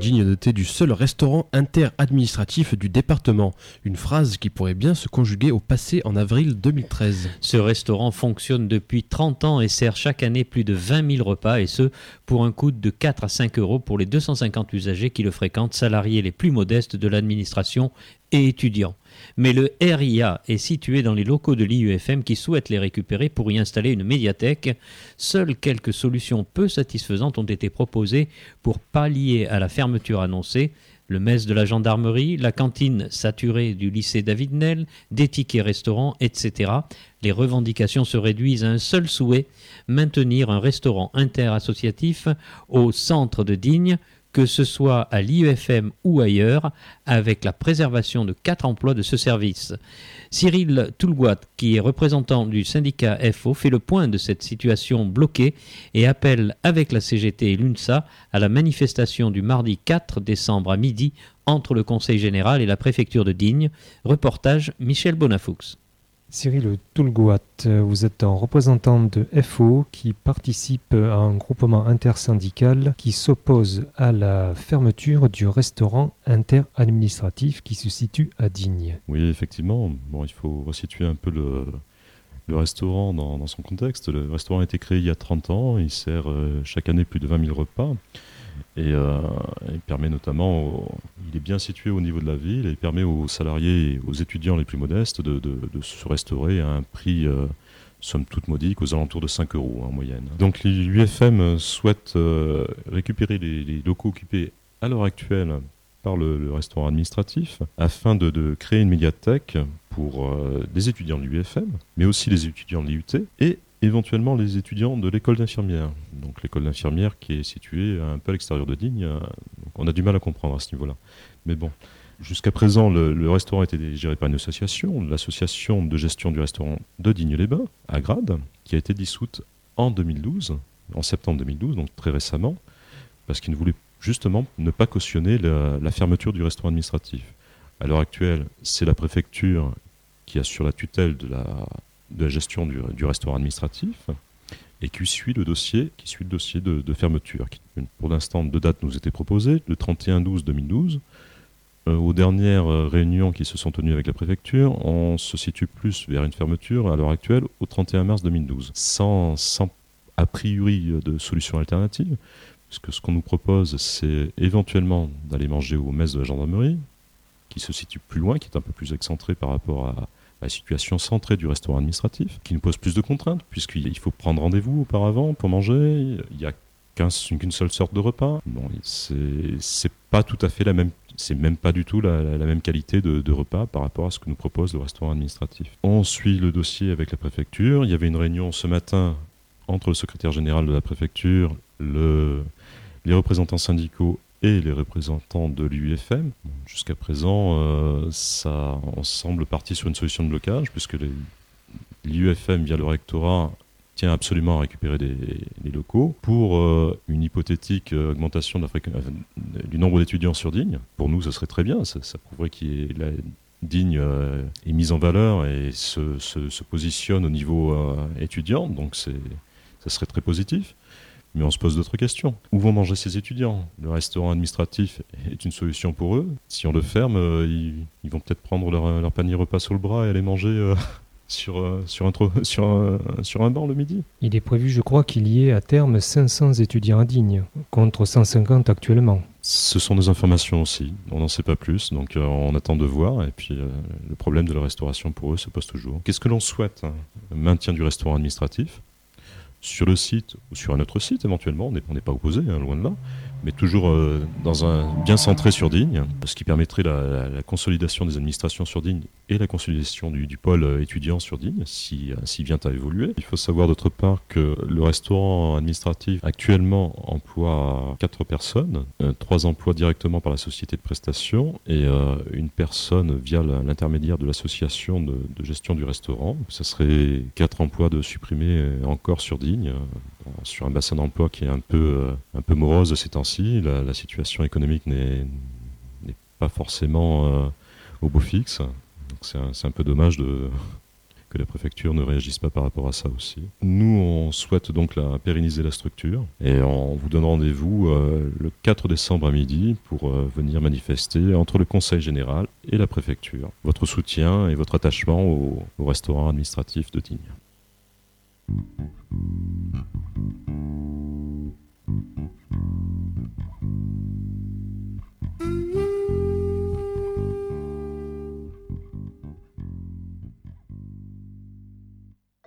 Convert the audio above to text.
Digne doté du seul restaurant interadministratif du département. Une phrase qui pourrait bien se conjuguer au passé en avril 2013. Ce restaurant fonctionne depuis 30 ans et sert chaque année plus de 20 000 repas, et ce, pour un coût de 4 à 5 euros pour les 250 usagers qui le fréquentent, salariés les plus modestes de l'administration et étudiants. Mais le RIA est situé dans les locaux de l'IUFM qui souhaitent les récupérer pour y installer une médiathèque. Seules quelques solutions peu satisfaisantes ont été proposées pour pallier à la fermeture annoncée. Le mess de la gendarmerie, la cantine saturée du lycée David Nel, des tickets restaurants, etc. Les revendications se réduisent à un seul souhait, maintenir un restaurant interassociatif au centre de Digne, que ce soit à l'IUFM ou ailleurs, avec la préservation de 4 emplois de ce service. Cyril Toulgoat, qui est représentant du syndicat FO, fait le point de cette situation bloquée et appelle avec la CGT et l'UNSA à la manifestation du mardi 4 décembre à midi entre le Conseil général et la préfecture de Digne. Reportage Michel Bonafoux. Cyril Toulgoat, vous êtes un représentant de FO qui participe à un groupement intersyndical qui s'oppose à la fermeture du restaurant interadministratif qui se situe à Digne. Oui, effectivement. Bon, il faut resituer un peu le restaurant dans son contexte. Le restaurant a été créé il y a 30 ans. Il sert chaque année plus de 20 000 repas. Et il permet notamment, il est bien situé au niveau de la ville et il permet aux salariés et aux étudiants les plus modestes de se restaurer à un prix somme toute modique, aux alentours de 5 euros en moyenne. Donc l'UFM souhaite récupérer les locaux occupés à l'heure actuelle par le restaurant administratif afin de créer une médiathèque pour des étudiants de l'UFM, mais aussi les étudiants de l'IUT et éventuellement les étudiants de l'école d'infirmière. Donc l'école d'infirmière qui est située un peu à l'extérieur de Digne. On a du mal à comprendre à ce niveau-là. Mais bon, jusqu'à présent, le restaurant était géré par une association, l'association de gestion du restaurant de Digne-les-Bains, à Grade, qui a été dissoute en 2012, en septembre 2012, donc très récemment, parce qu'ils ne voulaient justement ne pas cautionner la fermeture du restaurant administratif. À l'heure actuelle, c'est la préfecture qui assure la tutelle de la gestion du restaurant administratif et qui suit le dossier de fermeture. Pour l'instant, 2 dates nous étaient proposées, le 31-12-2012. Aux dernières réunions qui se sont tenues avec la préfecture, on se situe plus vers une fermeture à l'heure actuelle au 31 mars 2012, sans a priori de solution alternative, puisque ce qu'on nous propose, c'est éventuellement d'aller manger au mess de la gendarmerie, qui se situe plus loin, qui est un peu plus excentré par rapport à la situation centrée du restaurant administratif, qui nous pose plus de contraintes, puisqu'il faut prendre rendez-vous auparavant pour manger, il n'y a qu'une seule sorte de repas. Bon, c'est pas tout à fait la même, c'est même pas du tout la même qualité de repas par rapport à ce que nous propose le restaurant administratif. On suit le dossier avec la préfecture. Il y avait une réunion ce matin entre le secrétaire général de la préfecture, les représentants syndicaux et les représentants de l'UFM. Jusqu'à présent, on semble parti sur une solution de blocage, puisque l'UFM, via le rectorat, tient absolument à récupérer les locaux pour une hypothétique augmentation du nombre d'étudiants sur Digne. Pour nous, ce serait très bien. Ça prouverait la Digne est mise en valeur et se positionne au niveau étudiant. Donc, ça serait très positif. Mais on se pose d'autres questions. Où vont manger ces étudiants ? Le restaurant administratif est une solution pour eux. Si on le ferme, ils vont peut-être prendre leur panier repas sur le bras et aller manger sur un banc le midi. Il est prévu, je crois, qu'il y ait à terme 500 étudiants à Digne, contre 150 actuellement. Ce sont des informations aussi. On n'en sait pas plus, donc on attend de voir. Et puis le problème de la restauration pour eux se pose toujours. Qu'est-ce que l'on souhaite ? Maintien du restaurant administratif sur le site ou sur un autre site éventuellement, on n'est pas opposé, loin de là, mais toujours bien centré sur Digne, ce qui permettrait la consolidation des administrations sur Digne et la consolidation du pôle étudiant sur Digne, s'il vient à évoluer. Il faut savoir d'autre part que le restaurant administratif actuellement emploie 4 personnes, 3 emplois directement par la société de prestation et une personne via l'intermédiaire de l'association de gestion du restaurant. Ça serait 4 emplois de supprimer encore sur Digne, sur un bassin d'emploi qui est un peu morose ces temps-ci. La situation économique n'est pas forcément au beau fixe. Donc c'est un peu dommage que la préfecture ne réagisse pas par rapport à ça aussi. Nous, on souhaite donc pérenniser la structure et on vous donne rendez-vous le 4 décembre à midi pour venir manifester entre le Conseil général et la préfecture. Votre soutien et votre attachement au restaurant administratif de Digne.